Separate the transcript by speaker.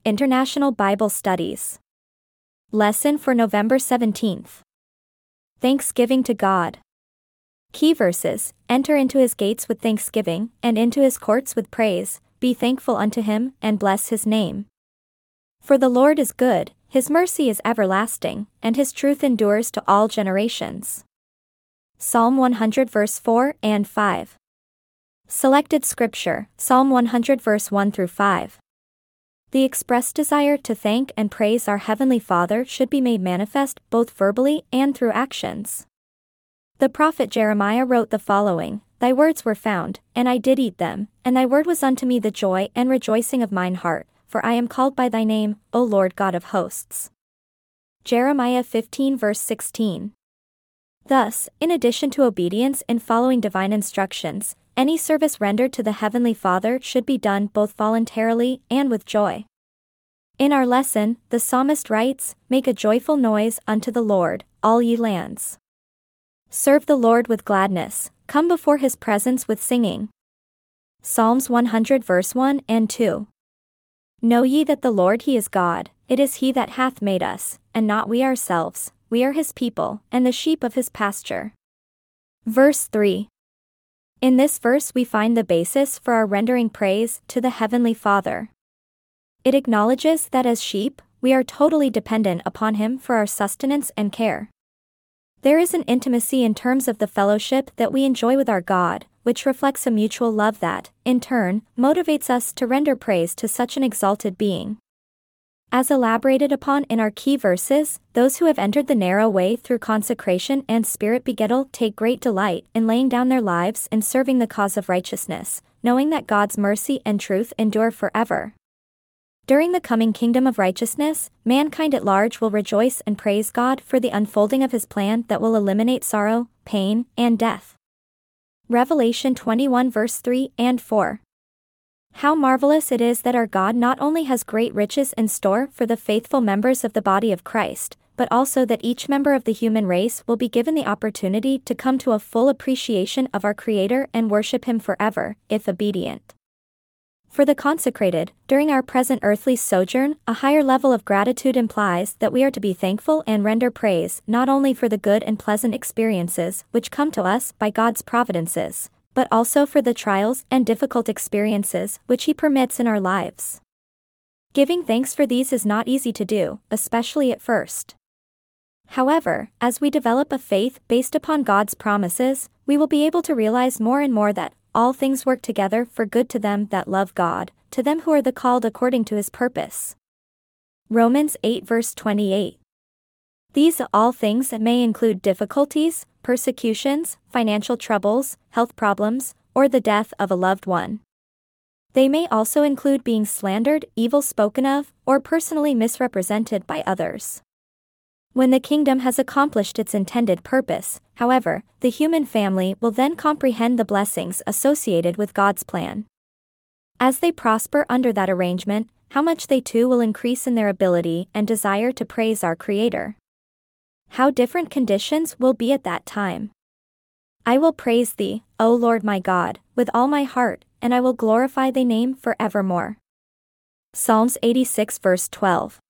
Speaker 1: International Bible Studies. Lesson for November 17th. Thanksgiving to God. Key verses: Enter into his gates with thanksgiving, and into his courts with praise. Be thankful unto him, and bless his name. For the Lord is good, his mercy is everlasting, and his truth endures to all generations. Psalm 100 verse 4 and 5. Selected scripture, Psalm 100 verse 1 through 5. The expressed desire to thank and praise our Heavenly Father should be made manifest both verbally and through actions. The prophet Jeremiah wrote the following: Thy words were found, and I did eat them, and thy word was unto me the joy and rejoicing of mine heart, for I am called by thy name, O Lord God of hosts. Jeremiah 15 verse 16. Thus, in addition to obedience in following divine instructions, any service rendered to the Heavenly Father should be done both voluntarily and with joy. In our lesson, the psalmist writes, Make a joyful noise unto the Lord, all ye lands. Serve the Lord with gladness, come before his presence with singing. Psalms 100 verse 1 and 2. Know ye that the Lord he is God, it is he that hath made us, and not we ourselves, we are his people, and the sheep of his pasture. Verse 3. In this verse we find the basis for our rendering praise to the Heavenly Father. It acknowledges that as sheep, we are totally dependent upon him for our sustenance and care. There is an intimacy in terms of the fellowship that we enjoy with our God, which reflects a mutual love that, in turn, motivates us to render praise to such an exalted being. As elaborated upon in our key verses, those who have entered the narrow way through consecration and spirit begettal take great delight in laying down their lives in serving the cause of righteousness, knowing that God's mercy and truth endure forever. During the coming kingdom of righteousness, mankind at large will rejoice and praise God for the unfolding of his plan that will eliminate sorrow, pain, and death. Revelation 21 verse 3 and 4. How marvelous it is that our God not only has great riches in store for the faithful members of the body of Christ, but also that each member of the human race will be given the opportunity to come to a full appreciation of our Creator and worship him forever, if obedient. For the consecrated, during our present earthly sojourn, a higher level of gratitude implies that we are to be thankful and render praise not only for the good and pleasant experiences which come to us by God's providences, but also for the trials and difficult experiences which he permits in our lives. Giving thanks for these is not easy to do, especially at first. However, as we develop a faith based upon God's promises, we will be able to realize more and more that all things work together for good to them that love God, to them who are the called according to his purpose. Romans 8 verse 28. These all things may include difficulties, persecutions, financial troubles, health problems, or the death of a loved one. They may also include being slandered, evil spoken of, or personally misrepresented by others. When the kingdom has accomplished its intended purpose, however, the human family will then comprehend the blessings associated with God's plan. As they prosper under that arrangement, how much they too will increase in their ability and desire to praise our Creator. How different conditions will be at that time. I will praise thee, O Lord my God, with all my heart, and I will glorify thy name forevermore. Psalms 86 verse 12.